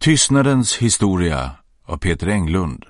Tystnadens historia av Peter Englund.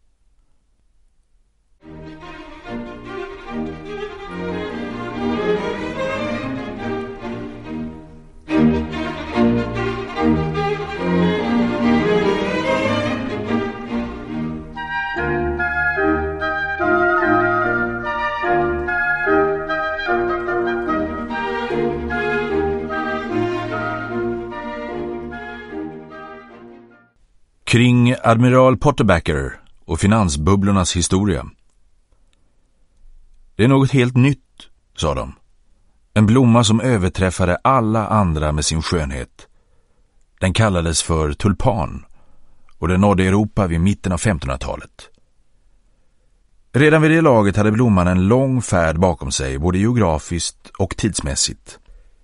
Kring admiral Potterbacker och finansbubblornas historia. Det är något helt nytt, sa de. En blomma som överträffade alla andra med sin skönhet. Den kallades för tulpan och den nådde Europa vid mitten av 1500-talet. Redan vid det laget hade blomman en lång färd bakom sig, både geografiskt och tidsmässigt.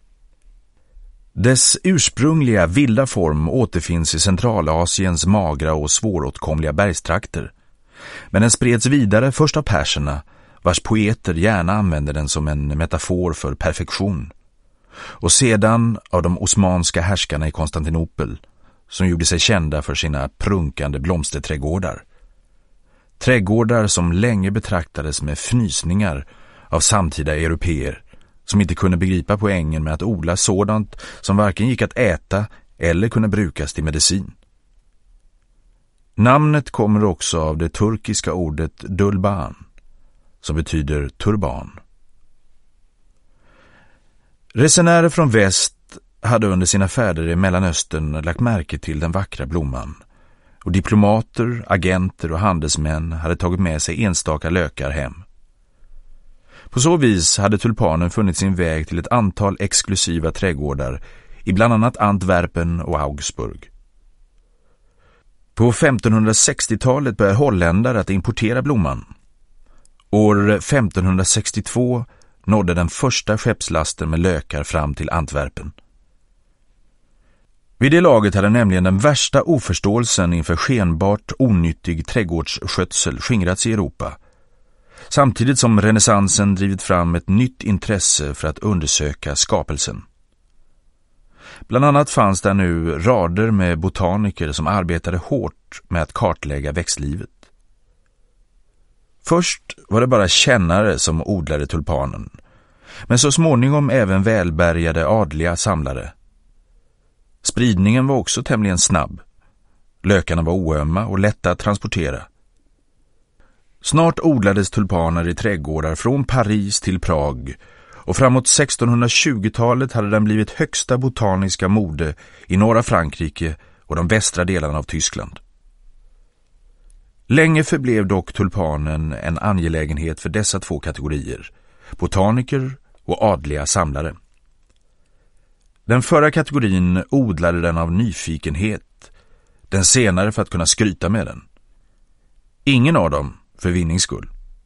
Dess ursprungliga vilda form återfinns i Centralasiens magra och svåråtkomliga bergstrakter. Men den spreds vidare först av perserna, vars poeter gärna använde den som en metafor för perfektion. Och sedan av de osmanska härskarna i Konstantinopel, som gjorde sig kända för sina prunkande blomsterträdgårdar. Trädgårdar som länge betraktades med fnysningar av samtida europeer, som inte kunde begripa poängen med att odla sådant som varken gick att äta eller kunde brukas till medicin. Namnet kommer också av det turkiska ordet dulban, som betyder turban. Resenärer från väst hade under sina färder i Mellanöstern lagt märke till den vackra blomman, och diplomater, agenter och handelsmän hade tagit med sig enstaka lökar hem. På så vis hade tulpanen funnit sin väg till ett antal exklusiva trädgårdar i bland annat Antwerpen och Augsburg. På 1560-talet började holländare att importera blomman. År 1562 nådde den första skeppslasten med lökar fram till Antwerpen. Vid det laget hade nämligen den värsta oförståelsen inför skenbart onyttig trädgårdsskötsel skingrats i Europa, samtidigt som renässansen drivit fram ett nytt intresse för att undersöka skapelsen. Bland annat fanns där nu rader med botaniker som arbetade hårt med att kartlägga växtlivet. Först var det bara kännare som odlade tulpanen, men så småningom även välbärgade adliga samlare. Spridningen var också tämligen snabb. Lökarna var oömma och lätta att transportera. Snart odlades tulpaner i trädgårdar från Paris till Prag, och framåt 1620-talet hade den blivit högsta botaniska mode i norra Frankrike och de västra delarna av Tyskland. Länge förblev dock tulpanen en angelägenhet för dessa två kategorier, botaniker och adliga samlare. Den förra kategorin odlade den av nyfikenhet, den senare för att kunna skryta med den. Ingen av dem för vinnings skull.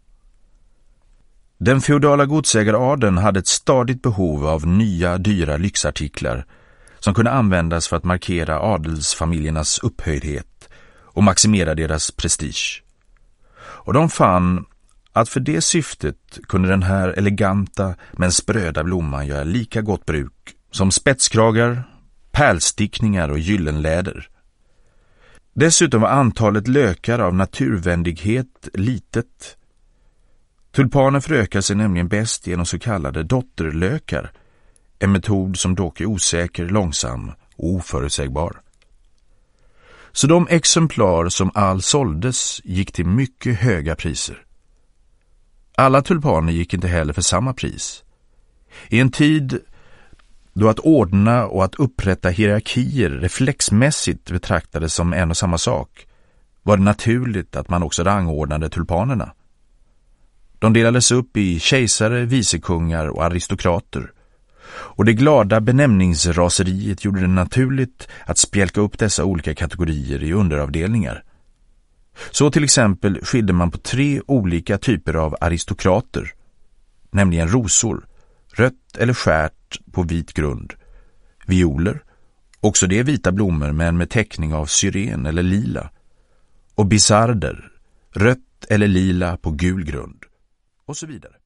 Den feodala godsägaradeln hade ett stadigt behov av nya, dyra lyxartiklar som kunde användas för att markera adelsfamiljernas upphöjdhet och maximera deras prestige. Och de fann att för det syftet kunde den här eleganta men spröda blomman göra lika gott bruk som spetskragar, pärlstickningar och gyllenläder. Dessutom var antalet lökar av naturvänlighet litet. Tulpanen förökar sig nämligen bäst genom så kallade dotterlökar, en metod som dock är osäker, långsam och oförutsägbar. Så de exemplar som all såldes gick till mycket höga priser. Alla tulpaner gick inte heller för samma pris. I en tid då att ordna och att upprätta hierarkier reflexmässigt betraktades som en och samma sak, var det naturligt att man också rangordnade tulpanerna. De delades upp i kejsare, vicekungar och aristokrater, och det glada benämningsraseriet gjorde det naturligt att spjälka upp dessa olika kategorier i underavdelningar. Så till exempel skilde man på 3 olika typer av aristokrater, nämligen rosor, rött eller skärt på vit grund, violer, också det vita blommor men med teckning av syren eller lila, och bisarder, rött eller lila på gul grund, och så vidare.